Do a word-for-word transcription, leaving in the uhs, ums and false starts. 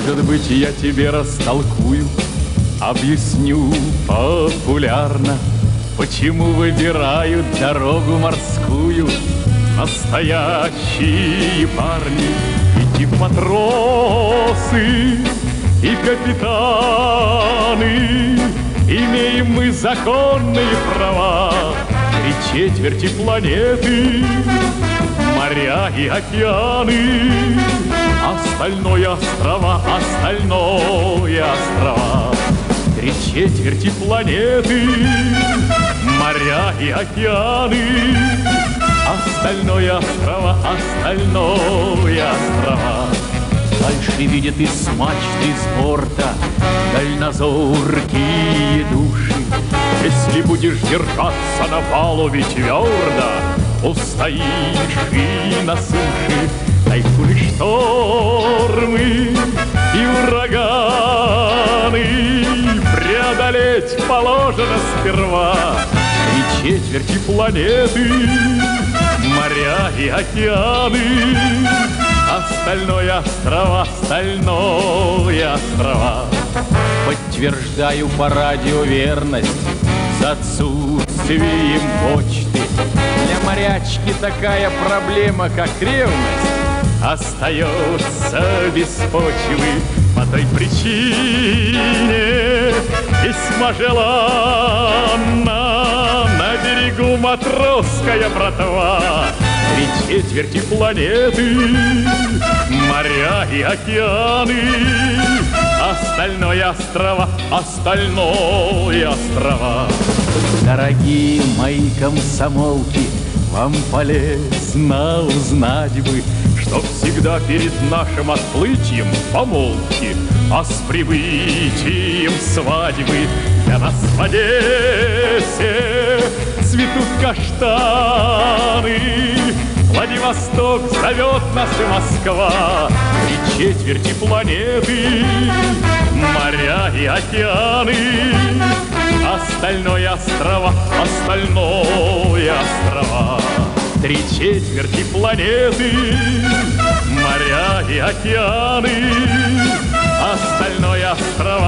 Может быть, я тебе растолкую, объясню популярно, почему выбирают дорогу морскую настоящие парни. Ведь и матросы, и капитаны, имеем мы законные права. Три четверти планеты, моря и океаны, остальное острова, остальное острова. Три четверти планеты, моря и океаны, остальное острова, остальное острова. Дальше видят из мачты, из борта дальнозоркие души. Если будешь держаться на палубе твердо, устоишь и на суше. Тайфуны, штормы и ураганы преодолеть положено сперва. Три четверти планеты, моря и океаны, остальное острова, остальное острова. Подтверждаю по радио верность с отсутствием почты. Для морячки такая проблема, как ревность, остается без почвы. По той причине весьма желанна на берегу матросская братва. Три четверти планеты, моря и океаны, остальное острова, остальное острова. Дорогие мои комсомолки, вам полезно узнать бы, что всегда перед нашим отплытием помолвки, а с прибытием свадьбы для нас в Одессе цветут каштаны. Владивосток зовет нас и Москва. Три четверти планеты, моря и океаны, остальное острова, остальное острова. Три четверти планеты, моря и океаны, остальное острова.